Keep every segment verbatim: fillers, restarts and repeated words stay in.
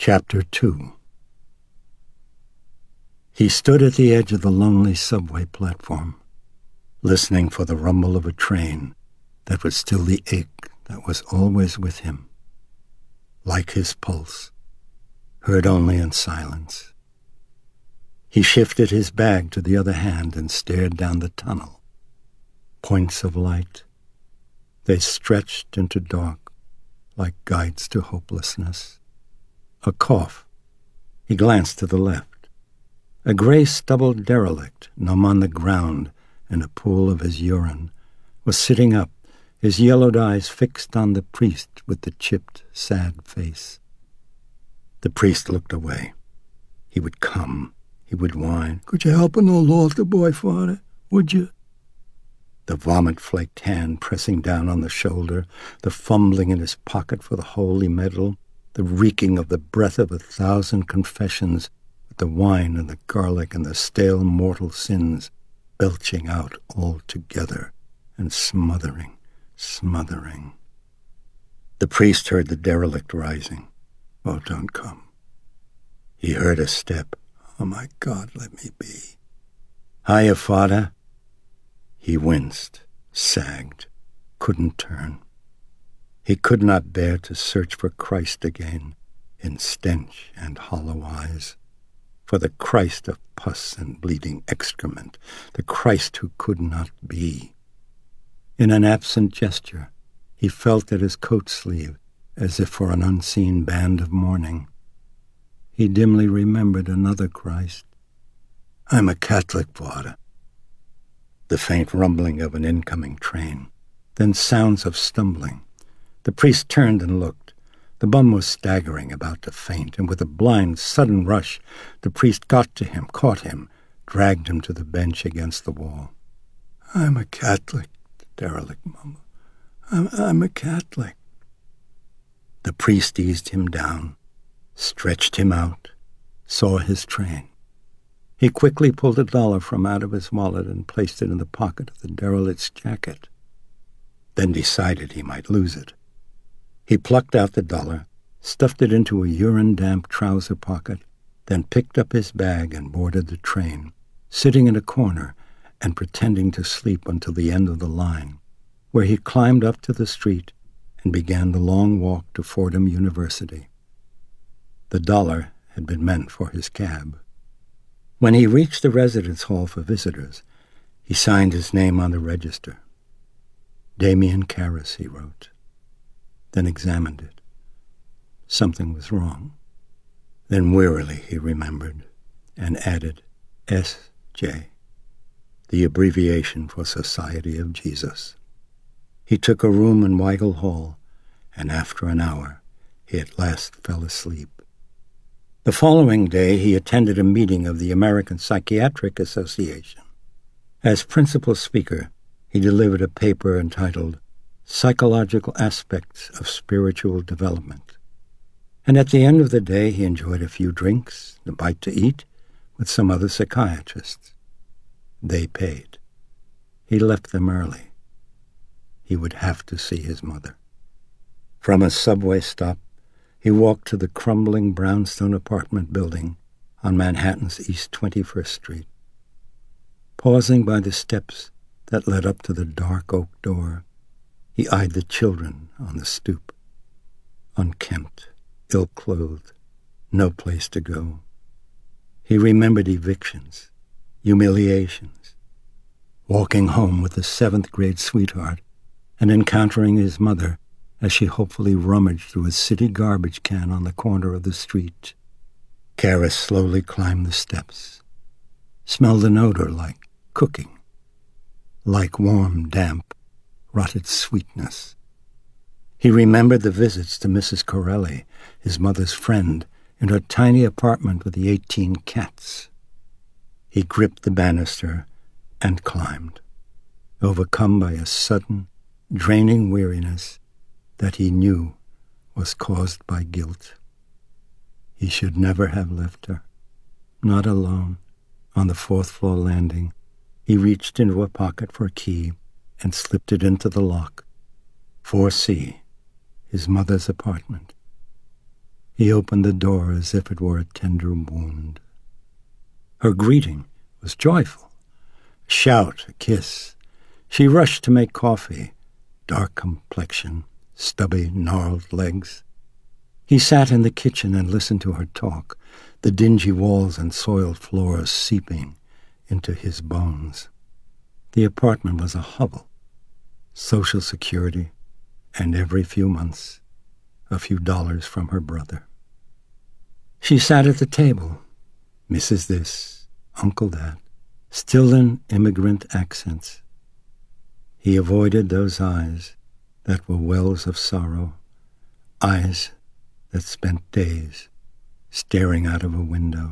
Chapter two. He stood at the edge of the lonely subway platform, listening for the rumble of a train that would still the ache that was always with him, like his pulse, heard only in silence. He shifted his bag to the other hand and stared down the tunnel. Points of light. They stretched into dark, like guides to hopelessness. A cough. He glanced to the left. A gray stubbled derelict, numb on the ground in a pool of his urine, was sitting up, his yellowed eyes fixed on the priest with the chipped, sad face. The priest looked away. He would come. He would whine. "Could you help an old altar boy, Father? Would you?" The vomit-flaked hand pressing down on the shoulder, the fumbling in his pocket for the holy medal, the reeking of the breath of a thousand confessions, with the wine and the garlic and the stale mortal sins belching out all together and smothering, smothering. The priest heard the derelict rising. "Oh, don't come." He heard a step. "Oh, my God, let me be." "Hiya, Father." He winced, sagged, couldn't turn. He could not bear to search for Christ again in stench and hollow eyes, for the Christ of pus and bleeding excrement, the Christ who could not be. In an absent gesture, he felt at his coat sleeve as if for an unseen band of mourning. He dimly remembered another Christ. "I'm a Catholic, Father." The faint rumbling of an incoming train, then sounds of stumbling. The priest turned and looked. The bum was staggering, about to faint, and with a blind, sudden rush, the priest got to him, caught him, dragged him to the bench against the wall. "I'm a Catholic," the derelict mumbled. I'm, I'm a Catholic." The priest eased him down, stretched him out, saw his train. He quickly pulled a dollar from out of his wallet and placed it in the pocket of the derelict's jacket, then decided he might lose it. He plucked out the dollar, stuffed it into a urine-damp trouser pocket, then picked up his bag and boarded the train, sitting in a corner and pretending to sleep until the end of the line, where he climbed up to the street and began the long walk to Fordham University. The dollar had been meant for his cab. When he reached the residence hall for visitors, he signed his name on the register. Damien Karras, he wrote, then examined it. Something was wrong. Then wearily he remembered and added S J, the abbreviation for Society of Jesus. He took a room in Weigel Hall, and after an hour he at last fell asleep. The following day he attended a meeting of the American Psychiatric Association. As principal speaker, he delivered a paper entitled Psychological Aspects of Spiritual Development. And at the end of the day he enjoyed a few drinks, a bite to eat, with some other psychiatrists. They paid. He left them early. He would have to see his mother. From a subway stop, he walked to the crumbling brownstone apartment building on Manhattan's East twenty-first Street. Pausing by the steps that led up to the dark oak door, he eyed the children on the stoop. Unkempt, ill-clothed, no place to go. He remembered evictions, humiliations, walking home with a seventh-grade sweetheart and encountering his mother as she hopefully rummaged through a city garbage can on the corner of the street. Karras slowly climbed the steps, smelled an odor like cooking, like warm, damp, rotted sweetness. He remembered the visits to Missus Corelli, his mother's friend, in her tiny apartment with the eighteen cats. He gripped the banister and climbed, overcome by a sudden, draining weariness that he knew was caused by guilt. He should never have left her, not alone. On the fourth-floor landing, he reached into a pocket for a key and slipped it into the lock. four C, his mother's apartment. He opened the door as if it were a tender wound. Her greeting was joyful. A shout, a kiss. She rushed to make coffee. Dark complexion, stubby, gnarled legs. He sat in the kitchen and listened to her talk, the dingy walls and soiled floors seeping into his bones. The apartment was a hovel. Social Security, and every few months, a few dollars from her brother. She sat at the table, Missus This, Uncle That, still in immigrant accents. He avoided those eyes that were wells of sorrow, eyes that spent days staring out of a window.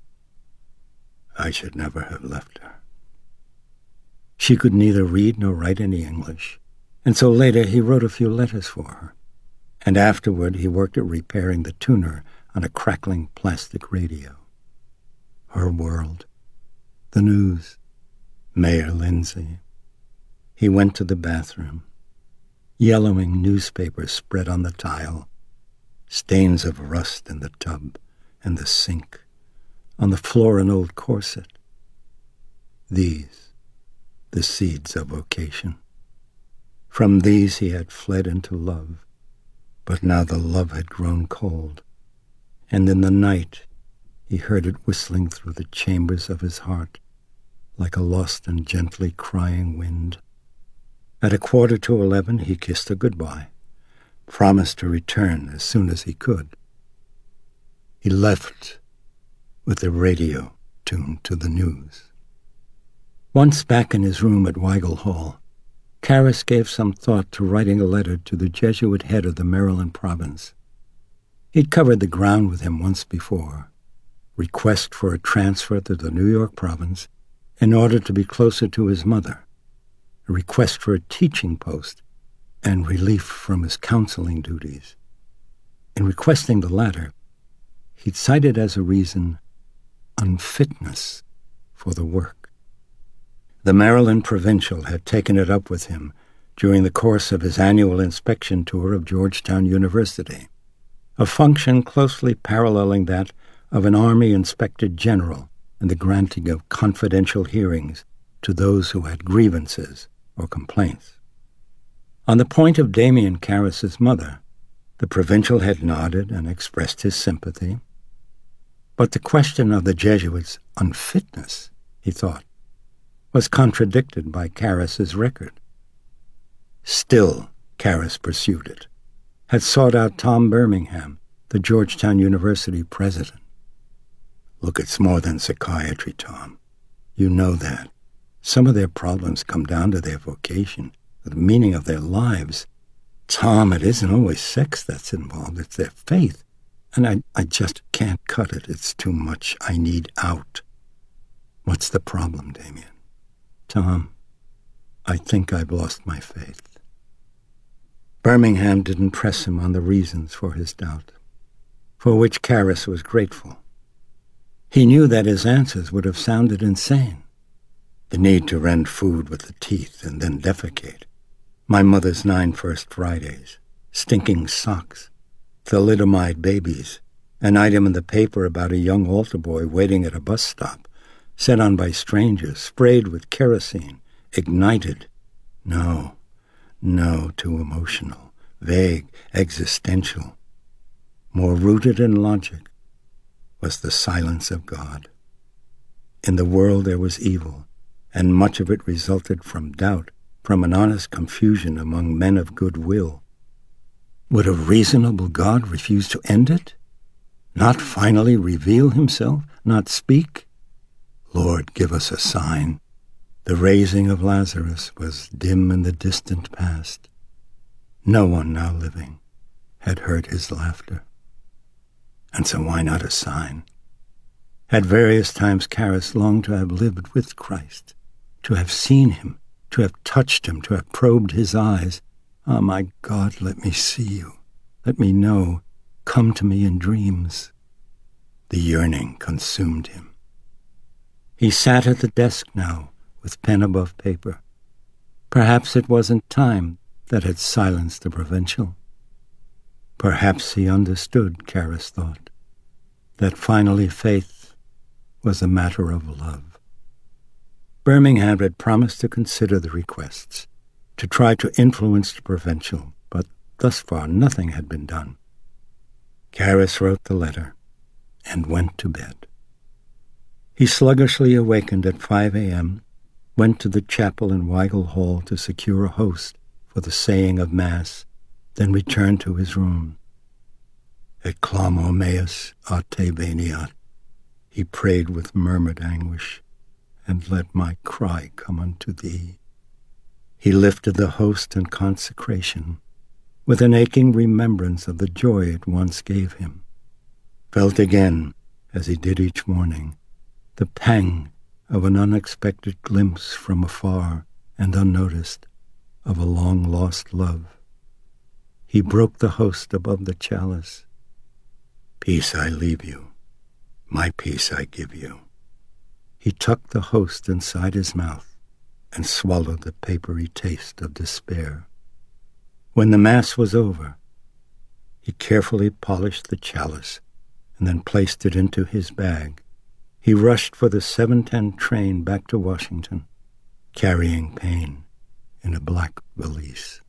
I should never have left her. She could neither read nor write any English, and so later he wrote a few letters for her, and afterward he worked at repairing the tuner on a crackling plastic radio. Her world, the news, Mayor Lindsay. He went to the bathroom. Yellowing newspapers spread on the tile, stains of rust in the tub and the sink, on the floor an old corset. These, the seeds of vocation. From these he had fled into love, but now the love had grown cold, and in the night he heard it whistling through the chambers of his heart, like a lost and gently crying wind. At a quarter to eleven he kissed her goodbye, promised to return as soon as he could. He left with the radio tuned to the news. Once back in his room at Weigel Hall, Caris gave some thought to writing a letter to the Jesuit head of the Maryland province. He'd covered the ground with him once before. Request for a transfer to the New York province in order to be closer to his mother. A request for a teaching post and relief from his counseling duties. In requesting the latter, he'd cited as a reason unfitness for the work. The Maryland Provincial had taken it up with him during the course of his annual inspection tour of Georgetown University, a function closely paralleling that of an Army Inspector General in the granting of confidential hearings to those who had grievances or complaints. On the point of Damien Caris's mother, the provincial had nodded and expressed his sympathy. But the question of the Jesuits' unfitness, he thought, was contradicted by Caris's record. Still, Caris pursued it, had sought out Tom Birmingham, the Georgetown University president. Look, it's more than psychiatry, Tom. You know that. Some of their problems come down to their vocation, the meaning of their lives. Tom, it isn't always sex that's involved, it's their faith. And I, I just can't cut it. It's too much. I need out. What's the problem, Damien? Tom, I think I've lost my faith. Birmingham didn't press him on the reasons for his doubt, for which Caris was grateful. He knew that his answers would have sounded insane. The need to rend food with the teeth and then defecate. My mother's nine First Fridays. Stinking socks. Thalidomide babies. An item in the paper about a young altar boy waiting at a bus stop. Set on by strangers. Sprayed with kerosene. Ignited. No. No, too emotional. Vague. Existential. More rooted in logic was the silence of God. In the world there was evil, and much of it resulted from doubt, from an honest confusion among men of good will. Would a reasonable God refuse to end it? Not finally reveal himself? Not speak? Lord, give us a sign. The raising of Lazarus was dim in the distant past. No one now living had heard his laughter. And so why not a sign? At various times Caris longed to have lived with Christ, to have seen him, to have touched him, to have probed his eyes. Ah, oh, my God, let me see you. Let me know. Come to me in dreams. The yearning consumed him. He sat at the desk now, with pen above paper. Perhaps it wasn't time that had silenced the provincial. Perhaps he understood, Karras thought, that finally faith was a matter of love. Birmingham had promised to consider the requests, to try to influence the provincial, but thus far nothing had been done. Karras wrote the letter and went to bed. He sluggishly awakened at five a.m., went to the chapel in Weigel Hall to secure a host for the saying of Mass, then returned to his room. Et clamo meus a te veniat, he prayed with murmured anguish, and let my cry come unto thee. He lifted the host in consecration, with an aching remembrance of the joy it once gave him, felt again, as he did each morning, the pang of an unexpected glimpse from afar and unnoticed of a long-lost love. He broke the host above the chalice. Peace I leave you, my peace I give you. He tucked the host inside his mouth and swallowed the papery taste of despair. When the Mass was over, he carefully polished the chalice and then placed it into his bag. He rushed for the seven ten train back to Washington, carrying Paine in a black valise.